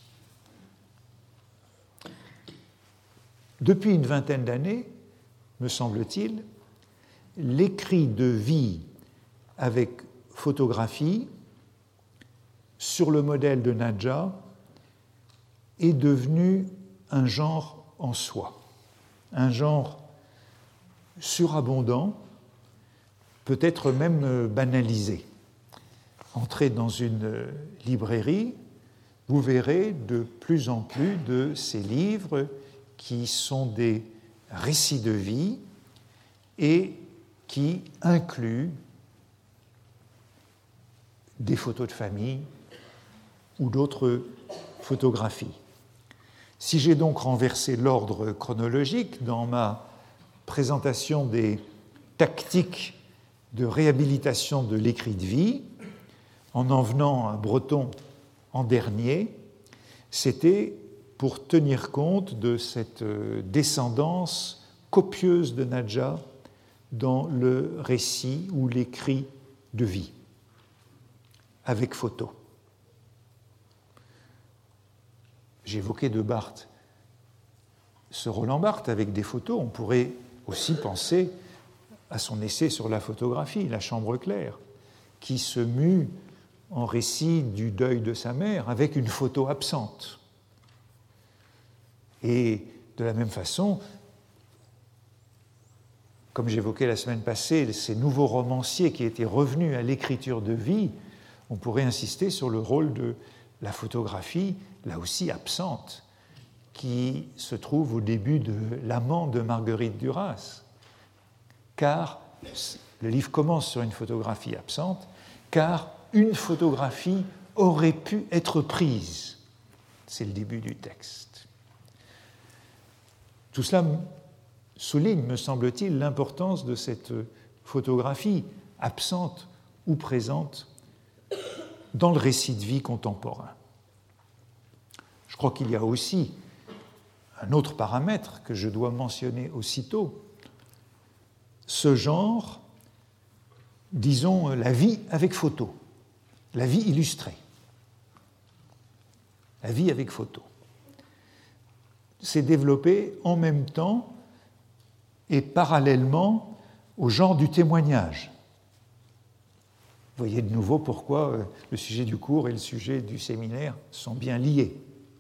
Depuis une vingtaine d'années, me semble-t-il, l'écrit de vie avec photographie, sur le modèle de Nadja, est devenu un genre en soi, un genre surabondant, peut-être même banalisé. Entrez dans une librairie, vous verrez de plus en plus de ces livres qui sont des récits de vie et qui incluent des photos de famille ou d'autres photographies. Si j'ai donc renversé l'ordre chronologique dans ma présentation des tactiques de réhabilitation de l'écrit de vie, en en venant à Breton en dernier, c'était pour tenir compte de cette descendance copieuse de Nadja dans le récit ou l'écrit de vie, avec photo. J'évoquais de Barthes ce Roland Barthes avec des photos. On pourrait aussi penser à son essai sur la photographie, La chambre claire, qui se mue en récit du deuil de sa mère avec une photo absente. Et de la même façon, comme j'évoquais la semaine passée, ces nouveaux romanciers qui étaient revenus à l'écriture de vie, on pourrait insister sur le rôle de la photographie, là aussi absente, qui se trouve au début de L'amant de Marguerite Duras. Car le livre commence sur une photographie absente, car une photographie aurait pu être prise. C'est le début du texte. Tout cela souligne, me semble-t-il, l'importance de cette photographie absente ou présente dans le récit de vie contemporain. Je crois qu'il y a aussi un autre paramètre que je dois mentionner aussitôt. Ce genre, disons, la vie avec photo, la vie illustrée, la vie avec photo, s'est développé en même temps et parallèlement au genre du témoignage. Vous voyez de nouveau pourquoi le sujet du cours et le sujet du séminaire sont bien liés.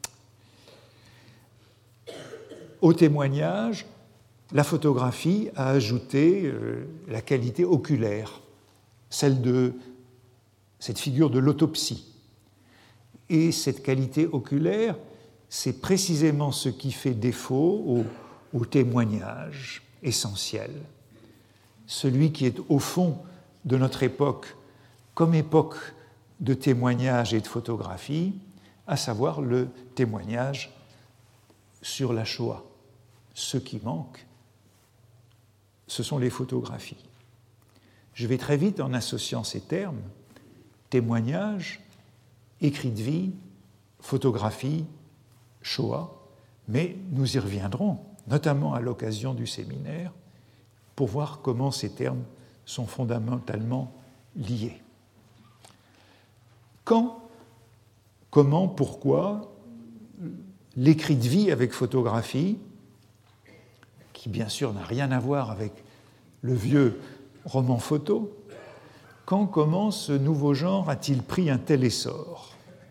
Au témoignage, la photographie a ajouté euh, la qualité oculaire, celle de cette figure de l'autopsie. Et cette qualité oculaire, c'est précisément ce qui fait défaut au, au témoignage essentiel. Celui qui est au fond de notre époque, comme époque de témoignages et de photographies, à savoir le témoignage sur la Shoah. Ce qui manque, ce sont les photographies. Je vais très vite en associant ces termes, témoignage, écrit de vie, photographie, Shoah, mais nous y reviendrons, notamment à l'occasion du séminaire, pour voir comment ces termes sont fondamentalement liés. Quand, comment, pourquoi l'écrit de vie avec photographie, qui bien sûr n'a rien à voir avec le vieux roman photo, quand, comment ce nouveau genre a-t-il pris un tel essor ?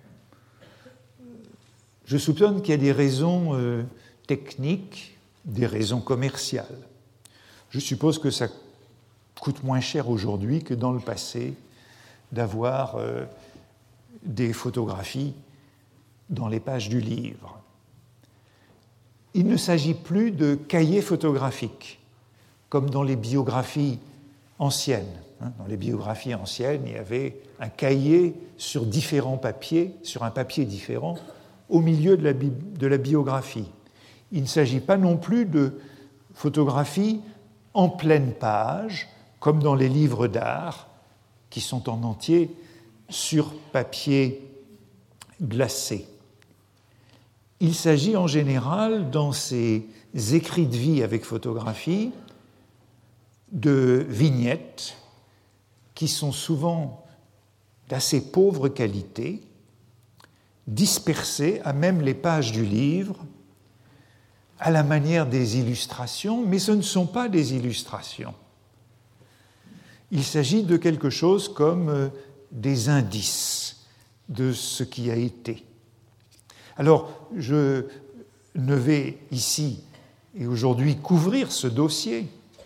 Je soupçonne qu'il y a des raisons euh, techniques, des raisons commerciales. Je suppose que ça coûte moins cher aujourd'hui que dans le passé d'avoir euh, des photographies dans les pages du livre. Il ne s'agit plus de cahiers photographiques, comme dans les biographies anciennes. Dans les biographies anciennes, il y avait un cahier sur différents papiers, sur un papier différent, au milieu de la, bi- de la biographie. Il ne s'agit pas non plus de photographies en pleine page, comme dans les livres d'art, qui sont en entier sur papier glacé. Il s'agit en général, dans ces écrits de vie avec photographie, de vignettes qui sont souvent d'assez pauvre qualité, dispersées à même les pages du livre, à la manière des illustrations, mais ce ne sont pas des illustrations. Il s'agit de quelque chose comme des indices de ce qui a été. Alors, je ne vais ici et aujourd'hui couvrir ce dossier.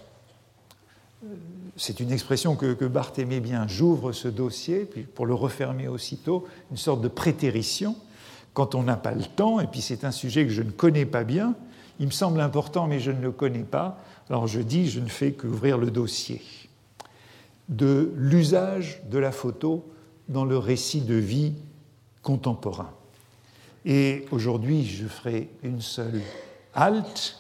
C'est une expression que, que Barthes aimait bien. J'ouvre ce dossier, puis pour le refermer aussitôt, une sorte de prétérition, quand on n'a pas le temps, et puis c'est un sujet que je ne connais pas bien, il me semble important, mais je ne le connais pas, alors je dis, je ne fais qu'ouvrir le dossier de l'usage de la photo dans le récit de vie contemporain. Et aujourd'hui, je ferai une seule halte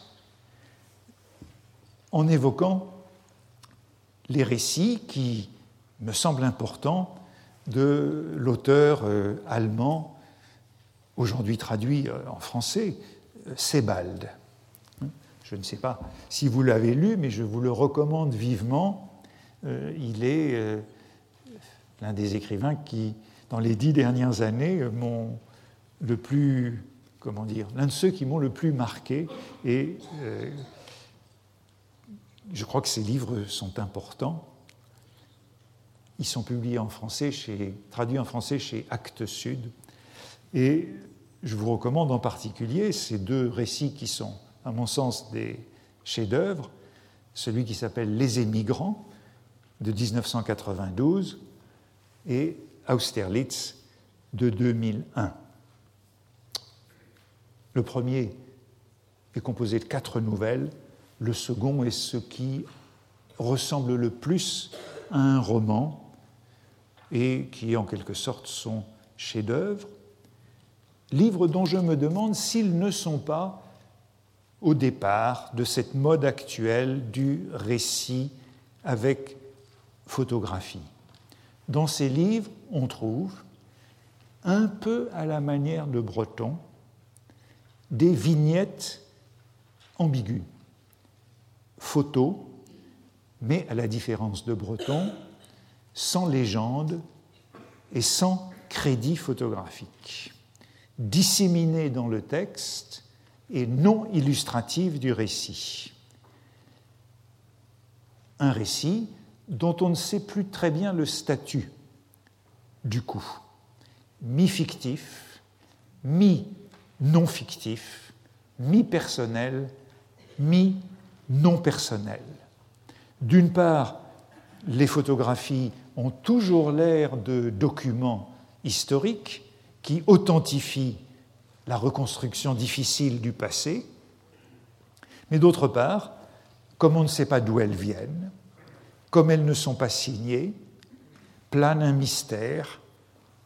en évoquant les récits qui me semblent importants de l'auteur euh, allemand, aujourd'hui traduit euh, en français, euh, Sebald. Je ne sais pas si vous l'avez lu, mais je vous le recommande vivement. Euh, il est euh, l'un des écrivains qui, dans les dix dernières années, m'ont le plus, comment dire, l'un de ceux qui m'ont le plus marqué, et euh, je crois que ces livres sont importants. Ils sont publiés en français, chez, traduits en français chez Actes Sud. Et je vous recommande en particulier ces deux récits qui sont, à mon sens, des chefs-d'œuvre. Celui qui s'appelle Les Émigrants, de dix-neuf cent quatre-vingt-douze, et Austerlitz, de deux mille un. Le premier est composé de quatre nouvelles. Le second est ce qui ressemble le plus à un roman et qui est en quelque sorte son chef-d'œuvre. Livres dont je me demande s'ils ne sont pas au départ de cette mode actuelle du récit avec photographie. Dans ces livres, on trouve, un peu à la manière de Breton, des vignettes ambiguës. Photos, mais à la différence de Breton, sans légende et sans crédit photographique, disséminées dans le texte et non illustratives du récit. Un récit dont on ne sait plus très bien le statut, du coup, mi-fictif, mi-non-fictif, mi-personnel, mi-non-personnel. D'une part, les photographies ont toujours l'air de documents historiques qui authentifient la reconstruction difficile du passé, mais d'autre part, comme on ne sait pas d'où elles viennent, comme elles ne sont pas signées, plane un mystère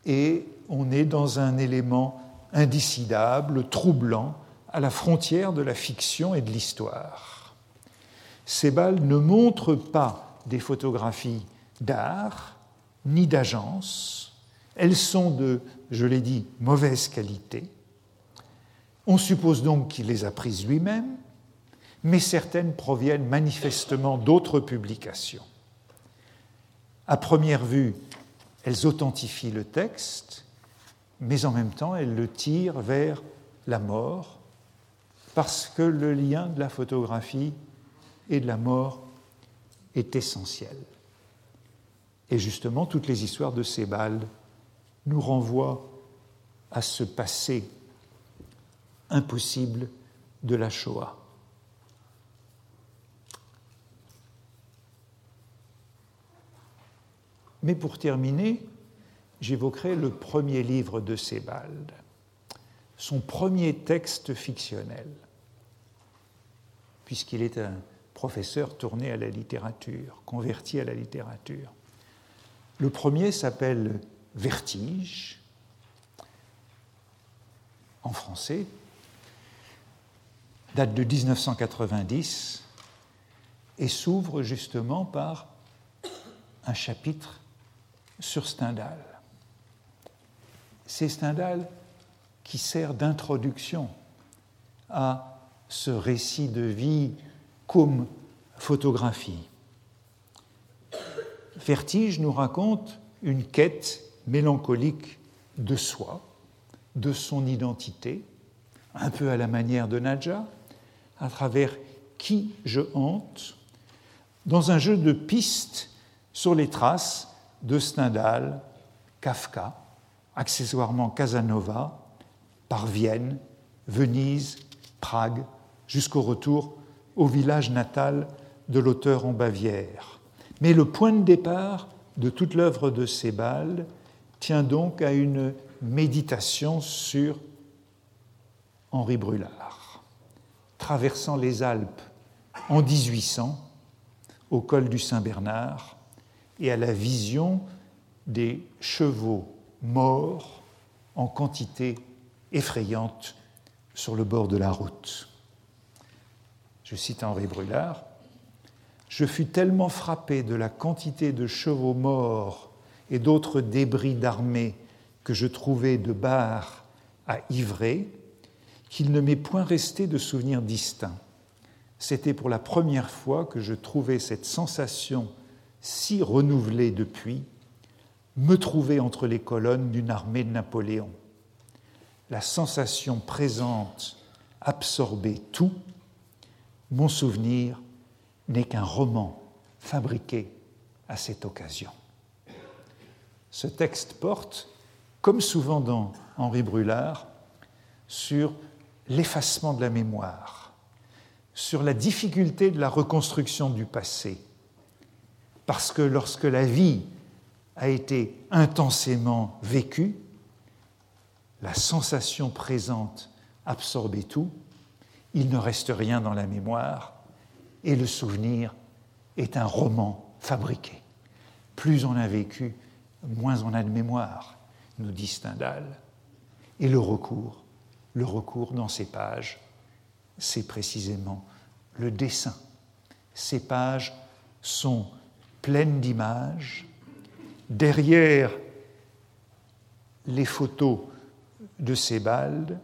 et on est dans un élément indécidable, troublant, à la frontière de la fiction et de l'histoire. Sebald ne montre pas des photographies d'art ni d'agence. Elles sont de, je l'ai dit, mauvaise qualité. On suppose donc qu'il les a prises lui-même, mais certaines proviennent manifestement d'autres publications. À première vue, elles authentifient le texte, mais en même temps, elles le tirent vers la mort, parce que le lien de la photographie et de la mort est essentiel. Et justement, toutes les histoires de Sebald nous renvoient à ce passé impossible de la Shoah. Mais pour terminer, j'évoquerai le premier livre de Sebald, son premier texte fictionnel, puisqu'il est un professeur tourné à la littérature, converti à la littérature. Le premier s'appelle Vertige, en français, date de dix-neuf cent quatre-vingt-dix et s'ouvre justement par un chapitre sur Stendhal. C'est Stendhal qui sert d'introduction à ce récit de vie comme photographie. Vertige nous raconte une quête mélancolique de soi, de son identité, un peu à la manière de Nadja, à travers qui je hante, dans un jeu de pistes sur les traces de Stendhal, Kafka, accessoirement Casanova, par Vienne, Venise, Prague, jusqu'au retour au village natal de l'auteur en Bavière. Mais le point de départ de toute l'œuvre de Sebald tient donc à une méditation sur Henri Brulard, traversant les Alpes en dix-huit cents, au col du Saint-Bernard, et à la vision des chevaux morts en quantité effrayante sur le bord de la route. Je cite Henri Brulard, « Je fus tellement frappé de la quantité de chevaux morts et d'autres débris d'armée que je trouvais de Bar à Ivray, qu'il ne m'est point resté de souvenir distinct. C'était pour la première fois que je trouvais cette sensation si renouvelée depuis, me trouver entre les colonnes d'une armée de Napoléon. La sensation présente absorbait tout. Mon souvenir n'est qu'un roman fabriqué à cette occasion. » Ce texte porte, comme souvent dans Henri Brulard, sur l'effacement de la mémoire, sur la difficulté de la reconstruction du passé, parce que lorsque la vie a été intensément vécue, la sensation présente absorbait tout, il ne reste rien dans la mémoire, et le souvenir est un roman fabriqué. Plus on a vécu, moins on a de mémoire, nous dit Stendhal. Et le recours, le recours dans ces pages, c'est précisément le dessin. Ces pages sont pleines d'images. Derrière les photos de Sebald,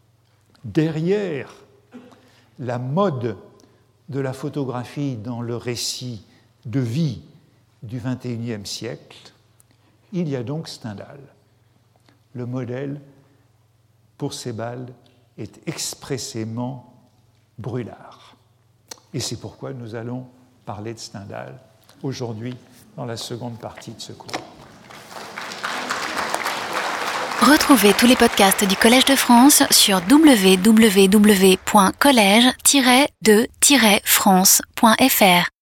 derrière la mode de la photographie dans le récit de vie du vingt et unième siècle, il y a donc Stendhal. Le modèle pour Sebald est expressément Brulard. Et c'est pourquoi nous allons parler de Stendhal aujourd'hui dans la seconde partie de ce cours. Retrouvez tous les podcasts du Collège de France sur w w w point collège tiret de tiret france point f r.